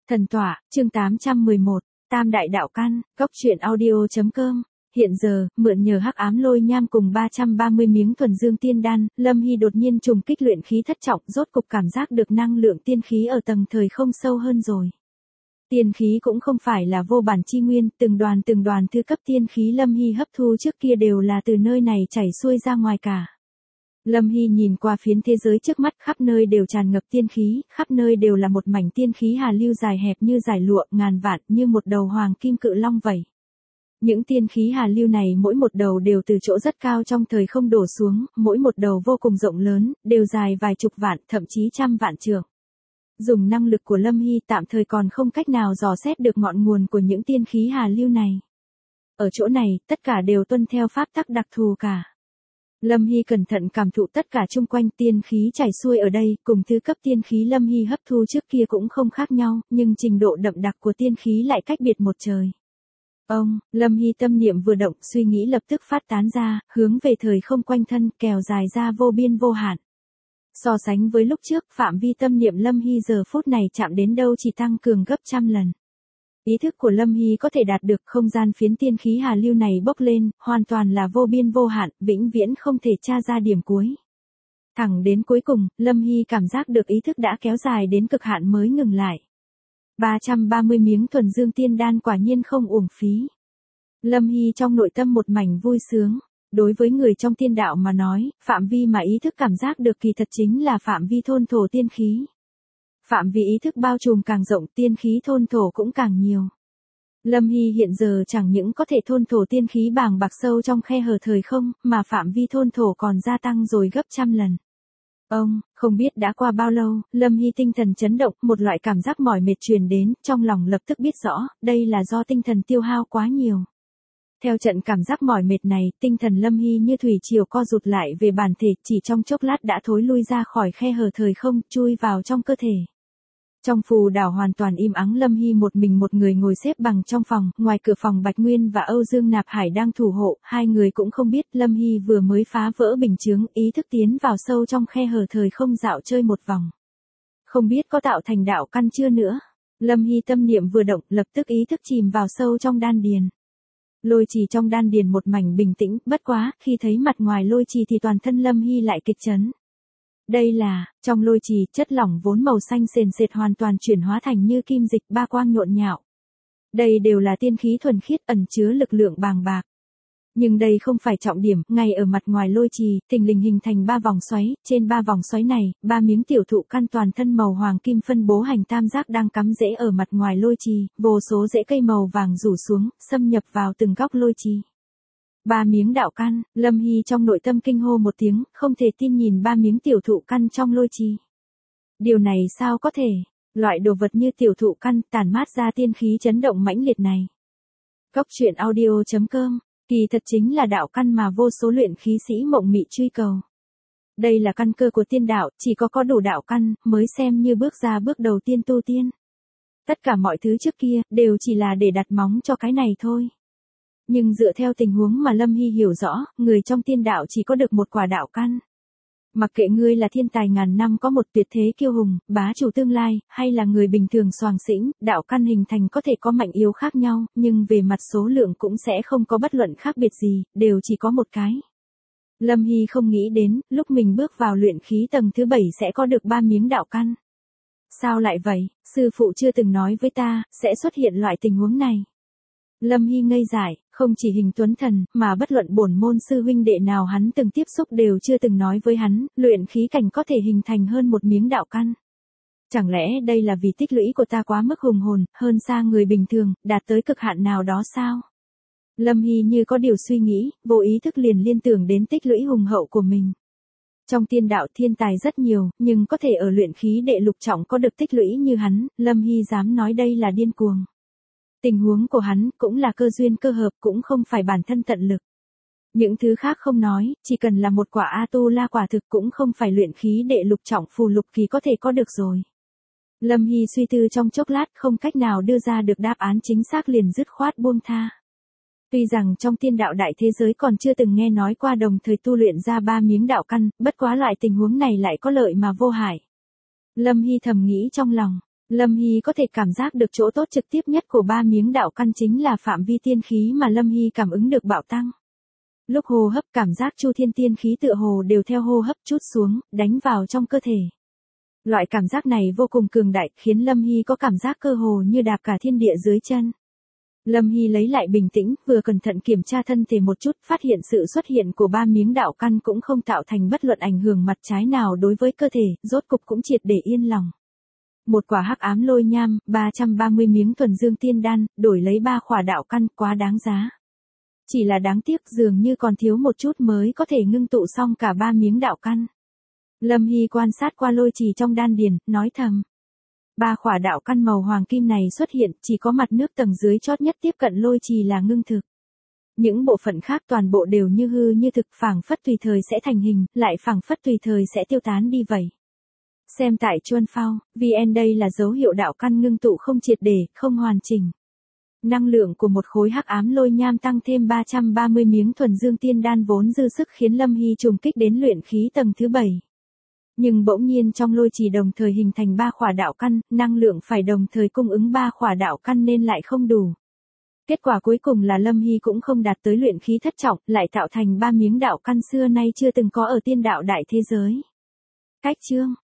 Thần tọa, chương 811, Tam đại đạo căn, góc truyện audio.com. Hiện giờ, mượn nhờ hắc ám lôi nham cùng 330 miếng thuần dương tiên đan, Lâm Hy đột nhiên trùng kích luyện khí thất trọng, rốt cục cảm giác được năng lượng tiên khí ở tầng thời không sâu hơn rồi. Tiên khí cũng không phải là vô bản chi nguyên, từng đoàn thư cấp tiên khí Lâm Hy hấp thu trước kia đều là từ nơi này chảy xuôi ra ngoài cả. Lâm Hy nhìn qua phiến thế giới trước mắt, khắp nơi đều tràn ngập tiên khí, khắp nơi đều là một mảnh tiên khí hà lưu dài hẹp như dải lụa, ngàn vạn như một đầu hoàng kim cự long vậy. Những tiên khí hà lưu này mỗi một đầu đều từ chỗ rất cao trong thời không đổ xuống, mỗi một đầu vô cùng rộng lớn, đều dài vài chục vạn, thậm chí trăm vạn trượng. Dùng năng lực của Lâm Hy tạm thời còn không cách nào dò xét được ngọn nguồn của những tiên khí hà lưu này. Ở chỗ này, tất cả đều tuân theo pháp tắc đặc thù cả. Lâm Hy cẩn thận cảm thụ tất cả chung quanh, tiên khí chảy xuôi ở đây, cùng thứ cấp tiên khí Lâm Hy hấp thu trước kia cũng không khác nhau, nhưng trình độ đậm đặc của tiên khí lại cách biệt một trời. Lâm Hy tâm niệm vừa động, suy nghĩ lập tức phát tán ra, hướng về thời không quanh thân, kéo dài ra vô biên vô hạn. So sánh với lúc trước, phạm vi tâm niệm Lâm Hy giờ phút này chạm đến đâu chỉ tăng cường gấp trăm lần. Ý thức của Lâm Hy có thể đạt được không gian phiến tiên khí hà lưu này bốc lên, hoàn toàn là vô biên vô hạn, vĩnh viễn không thể tra ra điểm cuối. Thẳng đến cuối cùng, Lâm Hy cảm giác được ý thức đã kéo dài đến cực hạn mới ngừng lại. 330 miếng thuần dương tiên đan quả nhiên không uổng phí. Lâm Hy trong nội tâm một mảnh vui sướng. Đối với người trong tiên đạo mà nói, phạm vi mà ý thức cảm giác được kỳ thật chính là phạm vi thôn thổ tiên khí. Phạm vi ý thức bao trùm càng rộng, tiên khí thôn thổ cũng càng nhiều. Lâm Hy hiện giờ chẳng những có thể thôn thổ tiên khí bàng bạc sâu trong khe hở thời không, mà phạm vi thôn thổ còn gia tăng rồi gấp trăm lần. Không biết đã qua bao lâu, Lâm Hy tinh thần chấn động, một loại cảm giác mỏi mệt truyền đến, trong lòng lập tức biết rõ, đây là do tinh thần tiêu hao quá nhiều. Theo trận cảm giác mỏi mệt này, tinh thần Lâm Hy như thủy triều co rụt lại về bản thể, chỉ trong chốc lát đã thối lui ra khỏi khe hở thời không, chui vào trong cơ thể. Trong phù đảo hoàn toàn im ắng, Lâm Hy một mình một người ngồi xếp bằng trong phòng, ngoài cửa phòng Bạch Nguyên và Âu Dương Nạp Hải đang thủ hộ, hai người cũng không biết Lâm Hy vừa mới phá vỡ bình chướng, ý thức tiến vào sâu trong khe hở thời không dạo chơi một vòng. Không biết có tạo thành đạo căn chưa nữa. Lâm Hy tâm niệm vừa động, lập tức ý thức chìm vào sâu trong đan điền. Lôi trì trong đan điền một mảnh bình tĩnh, bất quá, khi thấy mặt ngoài lôi trì thì toàn thân Lâm Hy lại kịch chấn. Đây là, trong lôi trì, chất lỏng vốn màu xanh sền sệt hoàn toàn chuyển hóa thành như kim dịch, ba quang nhộn nhạo. Đây đều là tiên khí thuần khiết ẩn chứa lực lượng bàng bạc. Nhưng đây không phải trọng điểm, ngay ở mặt ngoài lôi trì, thình lình hình thành ba vòng xoáy, trên ba vòng xoáy này, ba miếng tiểu thụ căn toàn thân màu hoàng kim phân bố hành tam giác đang cắm rễ ở mặt ngoài lôi trì, vô số rễ cây màu vàng rủ xuống, xâm nhập vào từng góc lôi trì. Ba miếng đạo căn, Lâm Hy trong nội tâm kinh hô một tiếng, không thể tin nhìn ba miếng tiểu thụ căn trong lôi trì. Điều này sao có thể, loại đồ vật như tiểu thụ căn tản mát ra tiên khí chấn động mãnh liệt này. Góc truyện audio.com. Kỳ thật chính là đạo căn mà vô số luyện khí sĩ mộng mị truy cầu. Đây là căn cơ của tiên đạo, chỉ có đủ đạo căn, mới xem như bước ra bước đầu tiên tu tiên. Tất cả mọi thứ trước kia, đều chỉ là để đặt móng cho cái này thôi. Nhưng dựa theo tình huống mà Lâm Hy hiểu rõ, người trong tiên đạo chỉ có được một quả đạo căn. Mặc kệ ngươi là thiên tài ngàn năm có một tuyệt thế kiêu hùng, bá chủ tương lai, hay là người bình thường soàng xĩnh, đạo căn hình thành có thể có mạnh yếu khác nhau, nhưng về mặt số lượng cũng sẽ không có bất luận khác biệt gì, đều chỉ có một cái. Lâm Hy không nghĩ đến, lúc mình bước vào luyện khí tầng thứ 7 sẽ có được 3 miếng đạo căn. Sao lại vậy, sư phụ chưa từng nói với ta, sẽ xuất hiện loại tình huống này. Lâm Hy ngây dại, không chỉ Hình Tuấn Thần, mà bất luận bổn môn sư huynh đệ nào hắn từng tiếp xúc đều chưa từng nói với hắn, luyện khí cảnh có thể hình thành hơn một miếng đạo căn. Chẳng lẽ đây là vì tích lũy của ta quá mức hùng hồn, hơn xa người bình thường, đạt tới cực hạn nào đó sao? Lâm Hy như có điều suy nghĩ, vô ý thức liền liên tưởng đến tích lũy hùng hậu của mình. Trong tiên đạo thiên tài rất nhiều, nhưng có thể ở luyện khí đệ lục trọng có được tích lũy như hắn, Lâm Hy dám nói đây là điên cuồng. Tình huống của hắn cũng là cơ duyên cơ hợp, cũng không phải bản thân tận lực. Những thứ khác không nói, chỉ cần là một quả A-tu-la quả thực cũng không phải luyện khí đệ lục trọng phù lục khí có thể có được rồi. Lâm Hy suy tư trong chốc lát không cách nào đưa ra được đáp án chính xác liền dứt khoát buông tha. Tuy rằng trong tiên đạo đại thế giới còn chưa từng nghe nói qua đồng thời tu luyện ra 3 miếng đạo căn, bất quá loại tình huống này lại có lợi mà vô hại. Lâm Hy thầm nghĩ trong lòng. Lâm Hy có thể cảm giác được chỗ tốt trực tiếp nhất của ba miếng đạo căn chính là phạm vi tiên khí mà Lâm Hy cảm ứng được bạo tăng. Lúc hô hấp cảm giác chu thiên tiên khí tựa hồ đều theo hô hấp trút xuống, đánh vào trong cơ thể. Loại cảm giác này vô cùng cường đại, khiến Lâm Hy có cảm giác cơ hồ như đạp cả thiên địa dưới chân. Lâm Hy lấy lại bình tĩnh, vừa cẩn thận kiểm tra thân thể một chút, phát hiện sự xuất hiện của ba miếng đạo căn cũng không tạo thành bất luận ảnh hưởng mặt trái nào đối với cơ thể, rốt cục cũng triệt để yên lòng. Một quả hắc ám lôi nham, 330 miếng thuần dương tiên đan, đổi lấy 3 khỏa đạo căn, quá đáng giá. Chỉ là đáng tiếc dường như còn thiếu một chút mới có thể ngưng tụ xong cả 3 miếng đạo căn. Lâm Hy quan sát qua lôi trì trong đan điền, nói thầm. 3 khỏa đạo căn màu hoàng kim này xuất hiện, chỉ có mặt nước tầng dưới chót nhất tiếp cận lôi trì là ngưng thực. Những bộ phận khác toàn bộ đều như hư như thực, phảng phất tùy thời sẽ thành hình, lại phảng phất tùy thời sẽ tiêu tán đi vậy. Xem tại Chuan Phao, VN đây là dấu hiệu đạo căn ngưng tụ không triệt để, không hoàn chỉnh. Năng lượng của một khối hắc ám lôi nham tăng thêm 330 miếng thuần dương tiên đan vốn dư sức khiến Lâm Hy trùng kích đến luyện khí tầng thứ 7. Nhưng bỗng nhiên trong lôi trì đồng thời hình thành 3 khỏa đạo căn, năng lượng phải đồng thời cung ứng 3 khỏa đạo căn nên lại không đủ. Kết quả cuối cùng là Lâm Hy cũng không đạt tới luyện khí thất trọng, lại tạo thành 3 miếng đạo căn xưa nay chưa từng có ở tiên đạo đại thế giới. Cách chương